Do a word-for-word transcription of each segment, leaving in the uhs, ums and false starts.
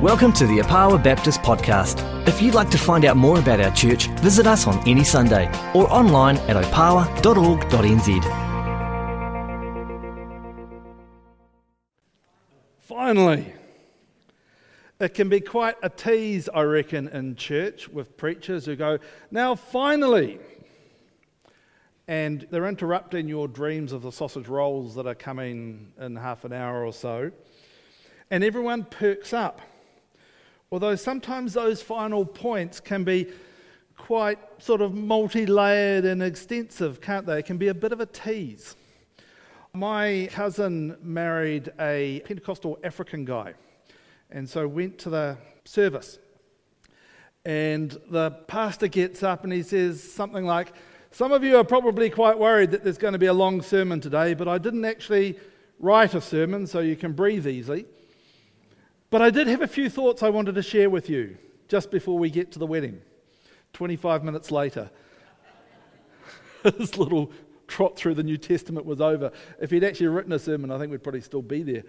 Welcome to the Apawa Baptist Podcast. If you'd like to find out more about our church, visit us on any Sunday or online at opawa dot org dot n z. Finally, it can be quite a tease, I reckon, in church with preachers who go, now finally, and they're interrupting your dreams of the sausage rolls that are coming in half an hour or so, and everyone perks up. Although sometimes those final points can be quite sort of multi-layered and extensive, can't they? It can be a bit of a tease. My cousin married a Pentecostal African guy, and so went to the service. And the pastor gets up and he says something like, some of you are probably quite worried that there's going to be a long sermon today, but I didn't actually write a sermon so you can breathe easily. But I did have a few thoughts I wanted to share with you just before we get to the wedding, twenty-five minutes later. This little trot through the New Testament was over. If he'd actually written a sermon, I think we'd probably still be there.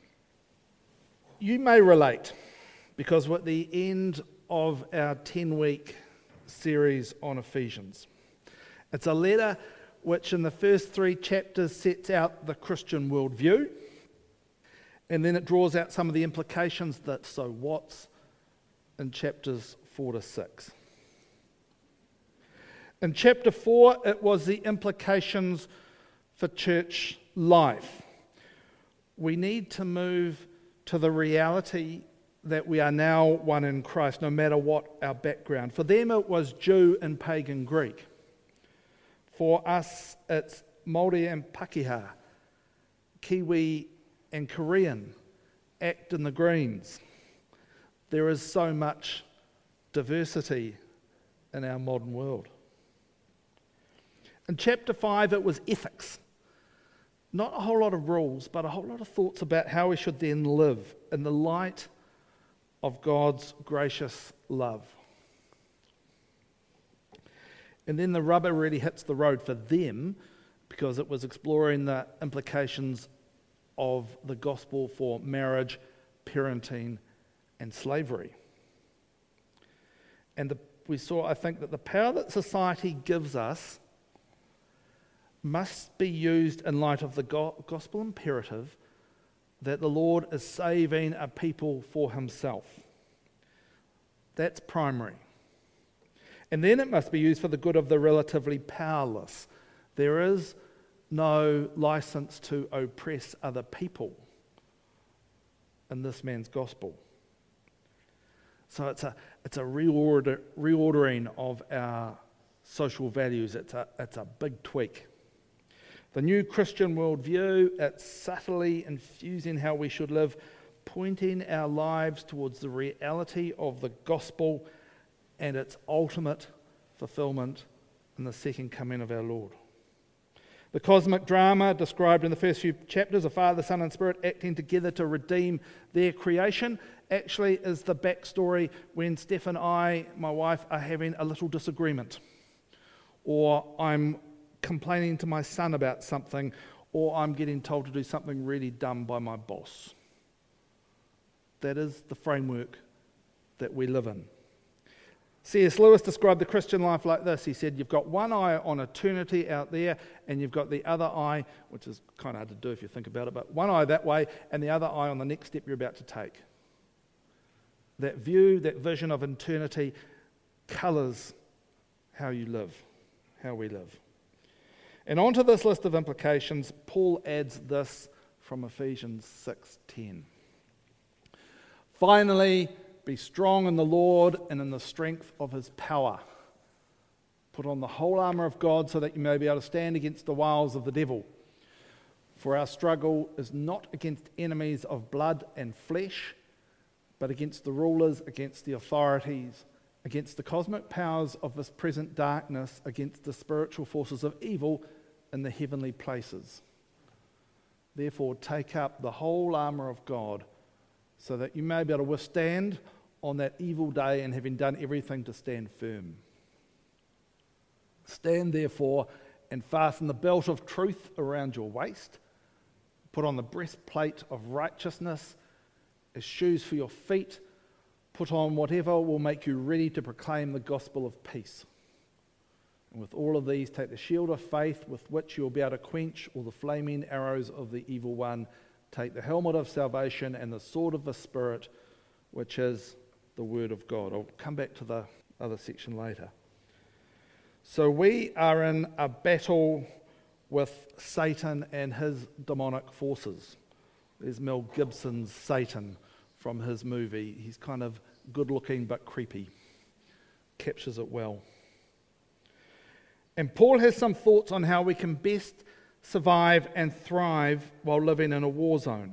You may relate, because we're at the end of our ten-week series on Ephesians. It's a letter which in the first three chapters sets out the Christian worldview, and then it draws out some of the implications that so what's in chapters four to six. In chapter four, it was the implications for church life. We need to move to the reality that we are now one in Christ, no matter what our background. For them, it was Jew and pagan Greek. For us, it's Māori and Pākehā, Kiwi and Korean, act in the greens. There is so much diversity in our modern world. In chapter five, it was ethics. Not a whole lot of rules, but a whole lot of thoughts about how we should then live in the light of God's gracious love. And then the rubber really hits the road for them, because it was exploring the implications of the gospel for marriage, parenting, and slavery. And the, we saw, I think, that the power that society gives us must be used in light of the go- gospel imperative that the Lord is saving a people for himself. That's primary. And then it must be used for the good of the relatively powerless. There is no license to oppress other people in this man's gospel. So it's a it's a reorder, reordering of our social values. It's a it's a big tweak. The new Christian worldview, it's subtly infusing how we should live, pointing our lives towards the reality of the gospel and its ultimate fulfillment in the second coming of our Lord. The cosmic drama described in the first few chapters of Father, Son and Spirit acting together to redeem their creation actually is the backstory when Steph and I, my wife, are having a little disagreement, or I'm complaining to my son about something, or I'm getting told to do something really dumb by my boss. That is the framework that we live in. C S Lewis described the Christian life like this. He said, you've got one eye on eternity out there, and you've got the other eye, which is kind of hard to do if you think about it, but one eye that way, and the other eye on the next step you're about to take. That view, that vision of eternity colours how you live, how we live. And onto this list of implications, Paul adds this from Ephesians six ten. Finally, be strong in the Lord and in the strength of his power. Put on the whole armour of God so that you may be able to stand against the wiles of the devil. For our struggle is not against enemies of blood and flesh, but against the rulers, against the authorities, against the cosmic powers of this present darkness, against the spiritual forces of evil in the heavenly places. Therefore, take up the whole armour of God so that you may be able to withstand on that evil day, and having done everything to stand firm. Stand therefore and fasten the belt of truth around your waist. Put on the breastplate of righteousness as shoes for your feet, Put on whatever will make you ready to proclaim the gospel of peace. And with all of these, take the shield of faith with which you'll be able to quench all the flaming arrows of the evil one. Take the helmet of salvation and the sword of the Spirit, which is the word of God. I'll come back to the other section later. So we are in a battle with Satan and his demonic forces. There's Mel Gibson's Satan from his movie. He's kind of good-looking but creepy. Captures it well. And Paul has some thoughts on how we can best survive and thrive while living in a war zone.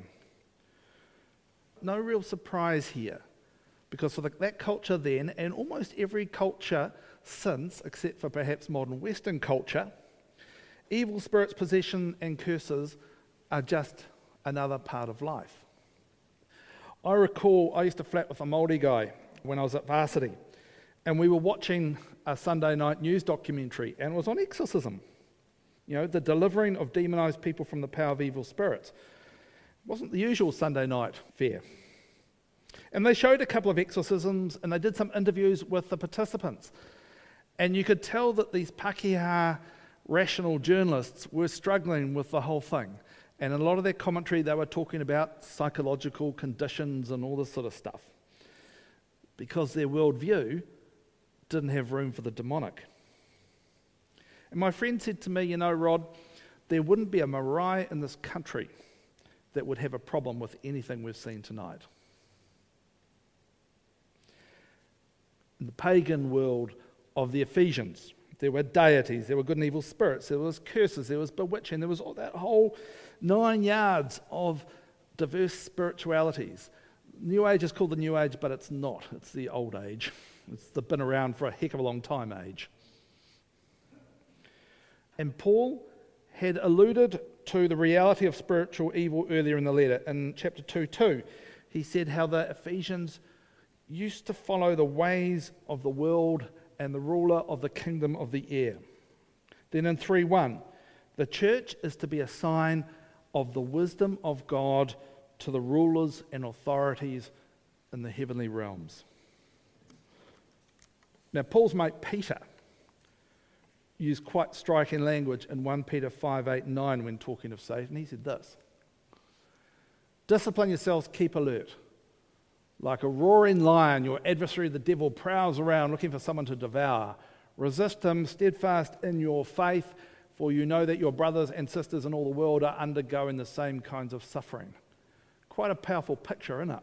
No real surprise here, because for the, that culture then, and almost every culture since, except for perhaps modern Western culture, evil spirits, possession and curses are just another part of life. I recall I used to flat with a Māori guy when I was at varsity, and we were watching a Sunday night news documentary, and it was on exorcism. You know, the delivering of demonized people from the power of evil spirits. It wasn't the usual Sunday night fare. And they showed a couple of exorcisms, and they did some interviews with the participants. And you could tell that these Pākehā rational journalists were struggling with the whole thing. And in a lot of their commentary, they were talking about psychological conditions and all this sort of stuff, because their worldview didn't have room for the demonic. And my friend said to me, you know, Rod, there wouldn't be a marae in this country that would have a problem with anything we've seen tonight. In the pagan world of the Ephesians, there were deities, there were good and evil spirits, there was curses, there was bewitching, there was all that whole nine yards of diverse spiritualities. New Age is called the New Age, but it's not. It's the old age. It's the been around for a heck of a long time age. And Paul had alluded to the reality of spiritual evil earlier in the letter. In chapter two two, he said how the Ephesians used to follow the ways of the world and the ruler of the kingdom of the air. Then in three one, the church is to be a sign of the wisdom of God to the rulers and authorities in the heavenly realms. Now, Paul's mate Peter used quite striking language in First Peter five, eight, nine when talking of Satan. He said this: discipline yourselves, keep alert. Like a roaring lion, your adversary, the devil, prowls around looking for someone to devour. Resist him, steadfast in your faith, for you know that your brothers and sisters in all the world are undergoing the same kinds of suffering. Quite a powerful picture, isn't it?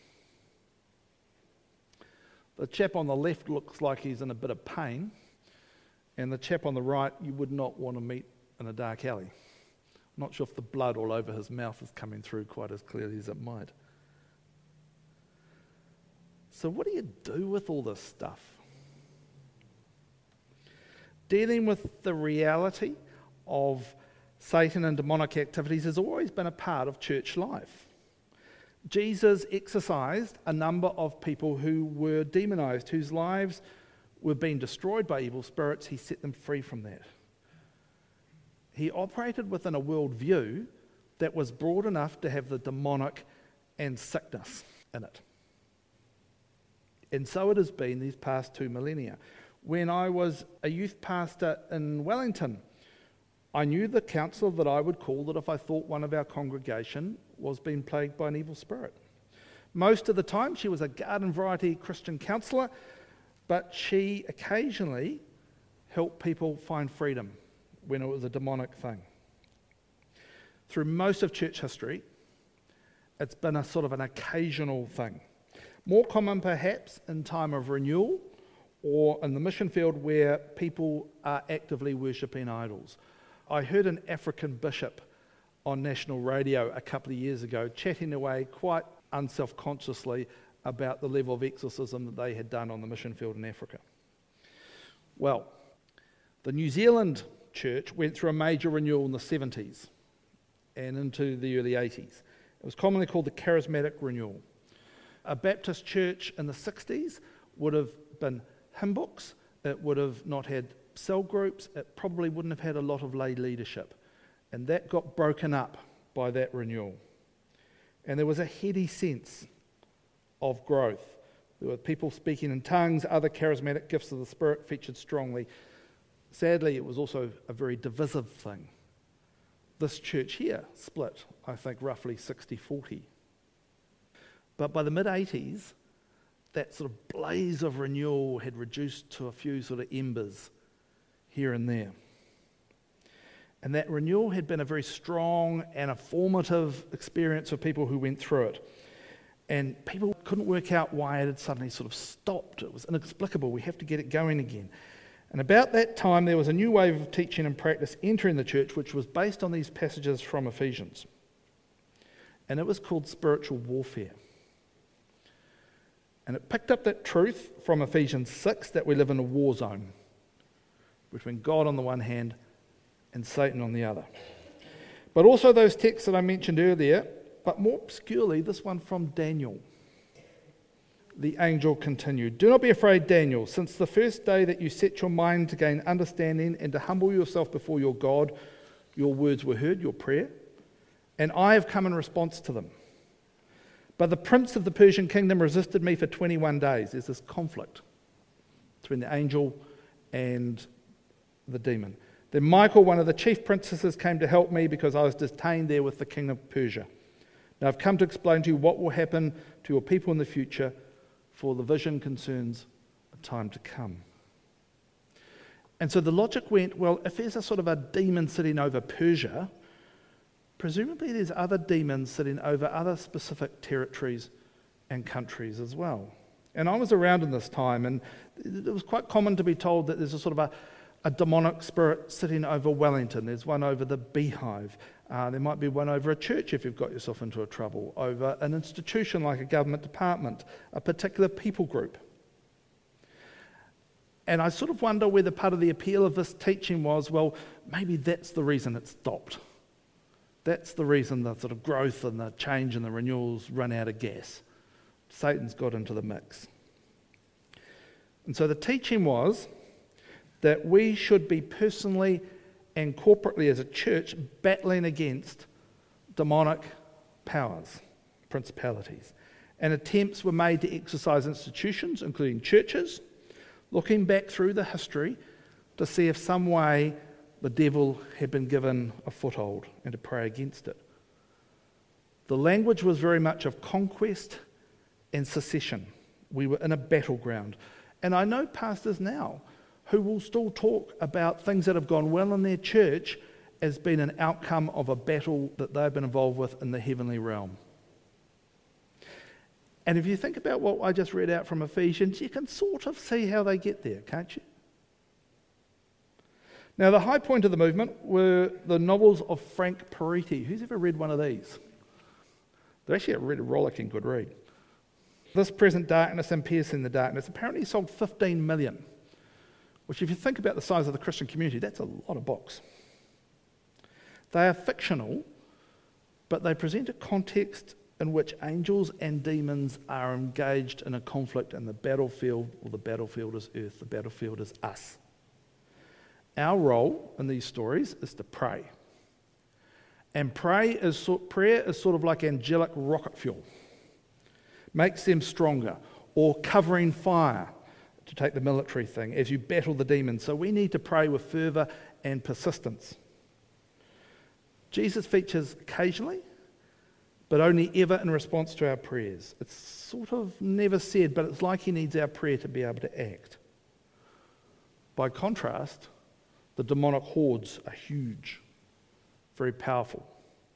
The chap on the left looks like he's in a bit of pain, and the chap on the right you would not want to meet in a dark alley. I'm not sure if the blood all over his mouth is coming through quite as clearly as it might. So what do you do with all this stuff? Dealing with the reality of Satan and demonic activities has always been a part of church life. Jesus exorcised a number of people who were demonized, whose lives were being destroyed by evil spirits. He set them free from that. He operated within a worldview that was broad enough to have the demonic and sickness in it. And so it has been these past two millennia. When I was a youth pastor in Wellington, I knew the counsellor that I would call that if I thought one of our congregation was being plagued by an evil spirit. Most of the time she was a garden variety Christian counsellor, but she occasionally helped people find freedom when it was a demonic thing. Through most of church history, it's been a sort of an occasional thing. More common perhaps in time of renewal or in the mission field where people are actively worshipping idols. I heard an African bishop on national radio a couple of years ago chatting away quite unselfconsciously about the level of exorcism that they had done on the mission field in Africa. Well, the New Zealand church went through a major renewal in the seventies and into the early eighties. It was commonly called the Charismatic Renewal. A Baptist church in the sixties would have been hymn books, it would have not had cell groups, it probably wouldn't have had a lot of lay leadership. And that got broken up by that renewal. And there was a heady sense of growth. There were people speaking in tongues, other charismatic gifts of the Spirit featured strongly. Sadly, it was also a very divisive thing. This church here split, I think, roughly sixty forty. But by the mid-eighties, that sort of blaze of renewal had reduced to a few sort of embers here and there. And that renewal had been a very strong and a formative experience for people who went through it. And people couldn't work out why it had suddenly sort of stopped. It was inexplicable. We have to get it going again. And about that time, there was a new wave of teaching and practice entering the church, which was based on these passages from Ephesians. And it was called spiritual warfare. And it picked up that truth from Ephesians six, that we live in a war zone between God on the one hand and Satan on the other. But also those texts that I mentioned earlier, but more obscurely, this one from Daniel. The angel continued, "Do not be afraid, Daniel, since the first day that you set your mind to gain understanding and to humble yourself before your God, your words were heard, your prayer, and I have come in response to them. But the prince of the Persian kingdom resisted me for twenty-one days. There's this conflict between the angel and the demon. Then Michael, one of the chief princesses, came to help me because I was detained there with the king of Persia. Now I've come to explain to you what will happen to your people in the future, for the vision concerns a time to come." And so the logic went, well, if there's a sort of a demon sitting over Persia, presumably there's other demons sitting over other specific territories and countries as well. And I was around in this time, and it was quite common to be told that there's a sort of a, a demonic spirit sitting over Wellington. There's one over the Beehive. Uh, there might be one over a church if you've got yourself into a trouble, over an institution like a government department, a particular people group. And I sort of wonder whether part of the appeal of this teaching was, well, maybe that's the reason it stopped. That's the reason the sort of growth and the change and the renewals run out of gas. Satan's got into the mix. And so the teaching was that we should be personally and corporately as a church battling against demonic powers, principalities. And attempts were made to exercise institutions, including churches, looking back through the history to see if some way the devil had been given a foothold and to pray against it. The language was very much of conquest and secession. We were in a battleground. And I know pastors now who will still talk about things that have gone well in their church as being an outcome of a battle that they've been involved with in the heavenly realm. And if you think about what I just read out from Ephesians, you can sort of see how they get there, can't you? Now, the high point of the movement were the novels of Frank Peretti. Who's ever read one of these? They're actually a really rollicking good read. This Present Darkness and Piercing the Darkness apparently sold fifteen million, which if you think about the size of the Christian community, that's a lot of books. They are fictional, but they present a context in which angels and demons are engaged in a conflict, and the battlefield, or the battlefield is earth, the battlefield is us. Our role in these stories is to pray. And pray is so, prayer is sort of like angelic rocket fuel. Makes them stronger, or covering fire, to take the military thing, as you battle the demons. So we need to pray with fervour and persistence. Jesus features occasionally, but only ever in response to our prayers. It's sort of never said, but it's like he needs our prayer to be able to act. By contrast, the demonic hordes are huge, very powerful.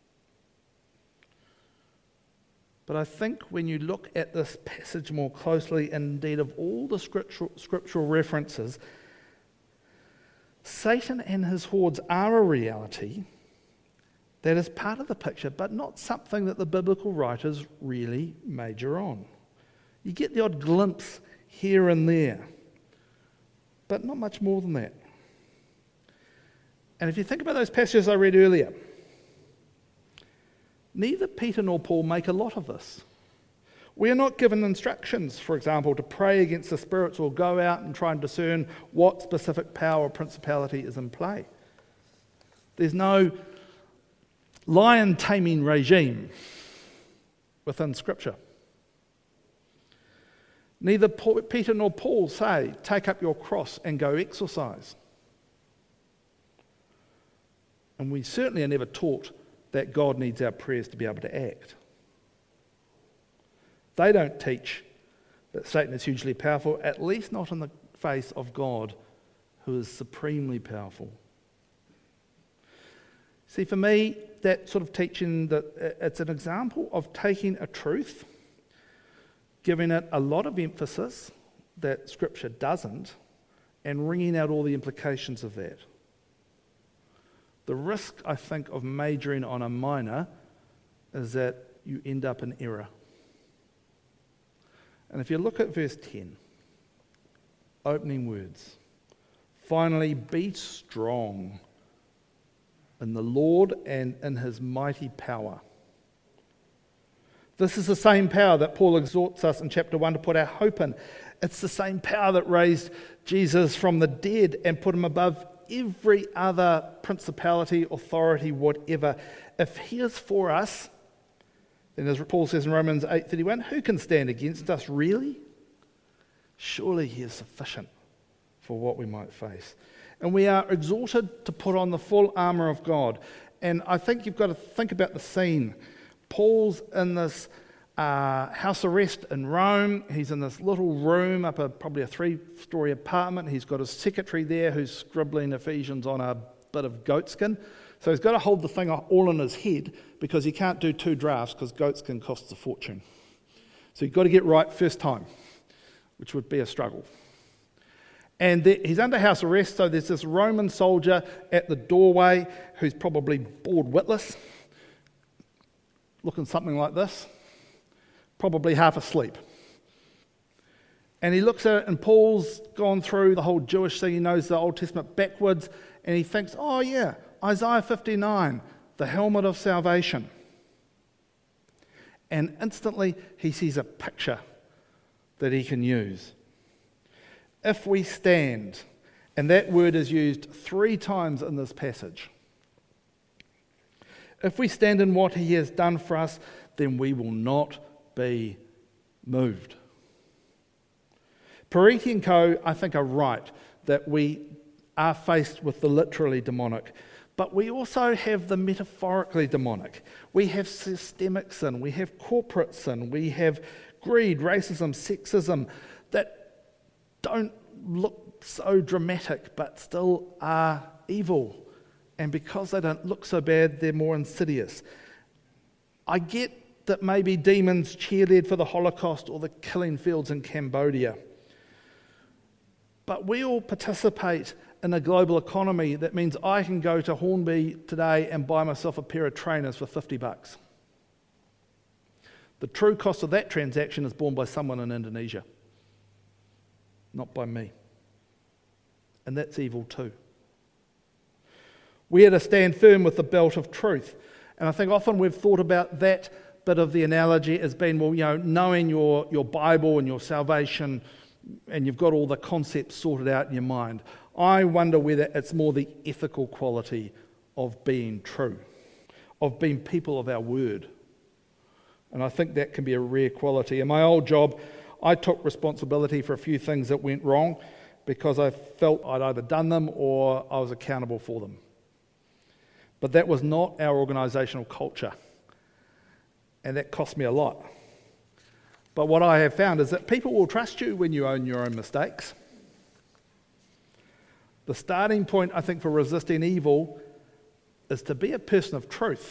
But I think when you look at this passage more closely, and indeed of all the scriptural, scriptural references, Satan and his hordes are a reality that is part of the picture, but not something that the biblical writers really major on. You get the odd glimpse here and there, but not much more than that. And if you think about those passages I read earlier, neither Peter nor Paul make a lot of this. We are not given instructions, for example, to pray against the spirits or go out and try and discern what specific power or principality is in play. There's no lion taming regime within Scripture. Neither Peter nor Paul say, take up your cross and go exercise. And we certainly are never taught that God needs our prayers to be able to act. They don't teach that Satan is hugely powerful, at least not in the face of God, who is supremely powerful. See, for me, that sort of teaching, that it's an example of taking a truth, giving it a lot of emphasis that Scripture doesn't, and wringing out all the implications of that. The risk, I think, of majoring on a minor is that you end up in error. And if you look at verse ten, opening words, finally, be strong in the Lord and in his mighty power. This is the same power that Paul exhorts us in chapter one to put our hope in. It's the same power that raised Jesus from the dead and put him above every other principality, authority, whatever. If he is for us, then as Paul says in Romans eight thirty-one, who can stand against us, really? Surely he is sufficient for what we might face. And we are exhorted to put on the full armour of God. And I think you've got to think about the scene. Paul's in this uh, house arrest in Rome. He's in this little room up a probably a three-storey apartment. He's got his secretary there who's scribbling Ephesians on a bit of goatskin. So he's got to hold the thing all in his head because he can't do two drafts because goatskin costs a fortune. So you've got to get right first time, which would be a struggle. And there, he's under house arrest, so there's this Roman soldier at the doorway who's probably bored witless, looking something like this, probably half asleep. And he looks at it, and Paul's gone through the whole Jewish thing. He knows the Old Testament backwards, and he thinks, oh yeah, Isaiah fifty-nine, the helmet of salvation. And instantly he sees a picture that he can use. If we stand, and that word is used three times in this passage. If we stand in what he has done for us, then we will not be moved. Pariti and co, I think, are right that we are faced with the literally demonic, but we also have the metaphorically demonic. We have systemic sin, we have corporate sin, we have greed, racism, sexism, that don't look so dramatic but still are evil. And because they don't look so bad, they're more insidious. I get that maybe demons cheerlead for the Holocaust or the killing fields in Cambodia. But we all participate in a global economy that means I can go to Hornby today and buy myself a pair of trainers for fifty bucks. The true cost of that transaction is borne by someone in Indonesia, not by me. And that's evil too. We are to stand firm with the belt of truth. And I think often we've thought about that bit of the analogy as being, well, you know, knowing your, your Bible and your salvation, and you've got all the concepts sorted out in your mind. I wonder whether it's more the ethical quality of being true, of being people of our word. And I think that can be a rare quality. In my old job, I took responsibility for a few things that went wrong because I felt I'd either done them or I was accountable for them. But that was not our organisational culture, and that cost me a lot. But what I have found is that people will trust you when you own your own mistakes. The starting point, I think, for resisting evil is to be a person of truth,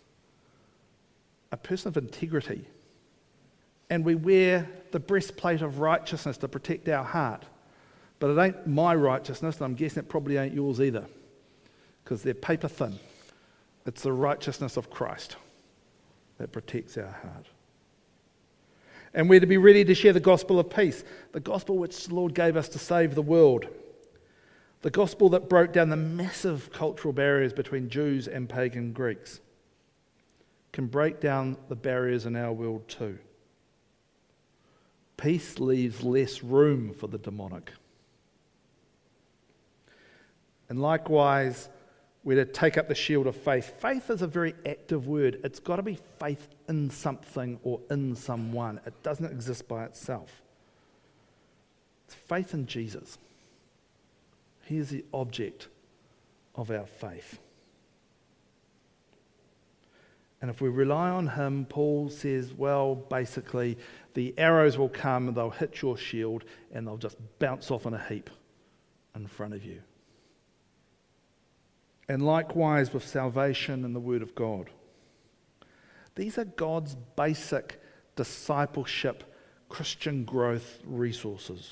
a person of integrity. And we wear the breastplate of righteousness to protect our heart. But it ain't my righteousness, and I'm guessing it probably ain't yours either, because they're paper thin. It's the righteousness of Christ that protects our heart. And we're to be ready to share the gospel of peace, the gospel which the Lord gave us to save the world, the gospel that broke down the massive cultural barriers between Jews and pagan Greeks, can break down the barriers in our world too. Peace leaves less room for the demonic. And likewise, we're to take up the shield of faith. Faith is a very active word. It's got to be faith in something or in someone. It doesn't exist by itself. It's faith in Jesus. He is the object of our faith. And if we rely on him, Paul says, well, basically, the arrows will come and they'll hit your shield and they'll just bounce off in a heap in front of you. And likewise with salvation and the Word of God. These are God's basic discipleship, Christian growth resources.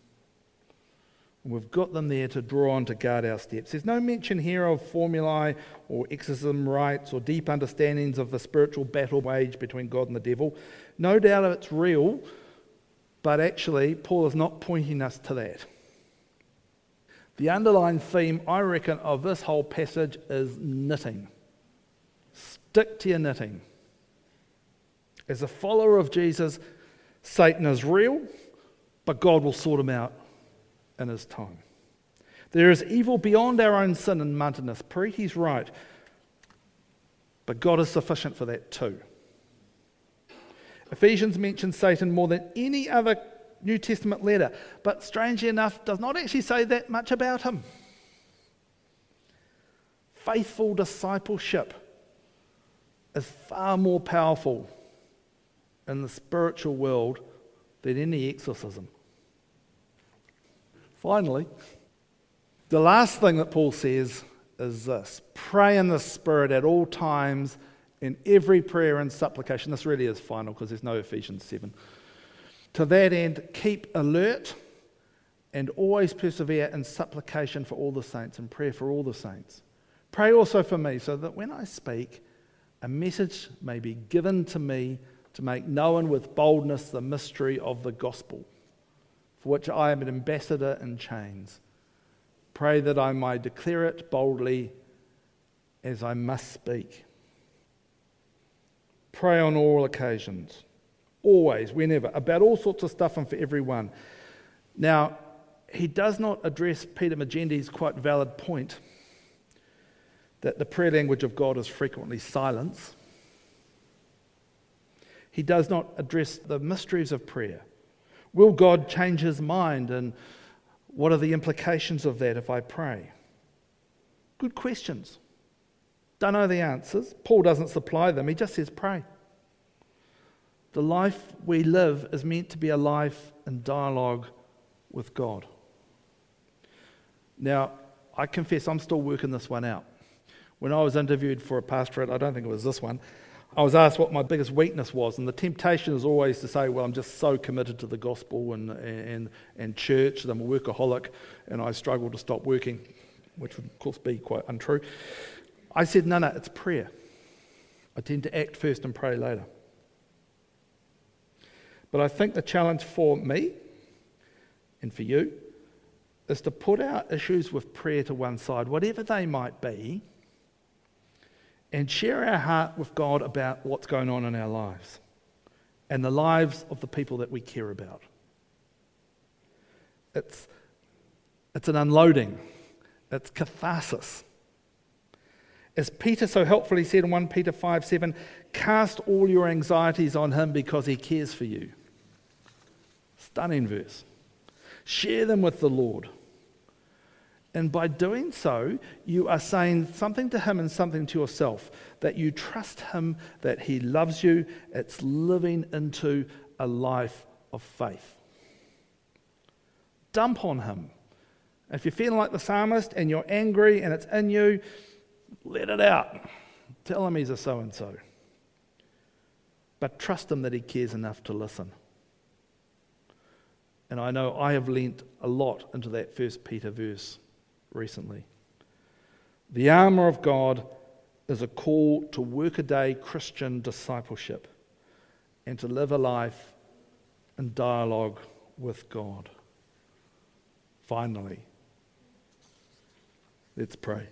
We've got them there to draw on to guard our steps. There's no mention here of formulae or exorcism rites or deep understandings of the spiritual battle waged between God and the devil. No doubt it's real, but actually Paul is not pointing us to that. The underlying theme, I reckon, of this whole passage is knitting. Stick to your knitting. As a follower of Jesus, Satan is real, but God will sort him out in his time. There is evil beyond our own sin and muddiness. Preeti's right, but God is sufficient for that too. Ephesians mentions Satan more than any other New Testament letter, but strangely enough does not actually say that much about him. Faithful discipleship is far more powerful in the spiritual world than any exorcism. Finally, the last thing that Paul says is this: pray in the Spirit at all times, in every prayer and supplication. This really is final because there's no Ephesians seven. To that end, keep alert and always persevere in supplication for all the saints and prayer for all the saints. Pray also for me, so that when I speak, a message may be given to me to make known with boldness the mystery of the gospel, for which I am an ambassador in chains. Pray that I might declare it boldly as I must speak. Pray on all occasions, always, whenever, about all sorts of stuff and for everyone. Now, he does not address Peter Magendi's quite valid point that the prayer language of God is frequently silence. He does not address the mysteries of prayer. Will God change his mind, and what are the implications of that if I pray? Good questions. Don't know the answers. Paul doesn't supply them. He just says pray. The life we live is meant to be a life in dialogue with God. Now, I confess I'm still working this one out. When I was interviewed for a pastorate, I don't think it was this one, I was asked what my biggest weakness was, and the temptation is always to say, well, I'm just so committed to the gospel and and, and church that I'm a workaholic and I struggle to stop working, which would of course be quite untrue. I said, no, no, it's prayer. I tend to act first and pray later. But I think the challenge for me and for you is to put our issues with prayer to one side, whatever they might be, and share our heart with God about what's going on in our lives and the lives of the people that we care about. It's, it's an unloading. It's catharsis. As Peter so helpfully said in First Peter five seven, cast all your anxieties on him because he cares for you. Stunning verse. Share them with the Lord. And by doing so, you are saying something to him and something to yourself, that you trust him, that he loves you. It's living into a life of faith. Dump on him. If you're feeling like the psalmist and you're angry and it's in you, let it out. Tell him he's a so-and-so. But trust him that he cares enough to listen. And I know I have leant a lot into that First Peter verse recently. The armour of God is a call to workaday Christian discipleship and to live a life in dialogue with God. Finally, let's pray.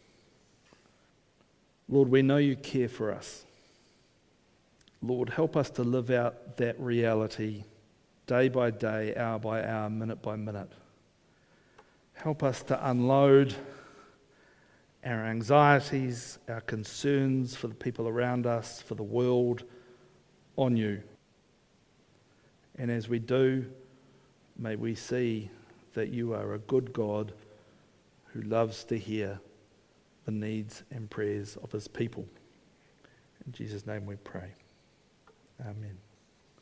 Lord, we know you care for us. Lord, help us to live out that reality day by day, hour by hour, minute by minute. Help us to unload our anxieties, our concerns for the people around us, for the world, on you. And as we do, may we see that you are a good God who loves to hear the needs and prayers of his people. In Jesus' name we pray. Amen.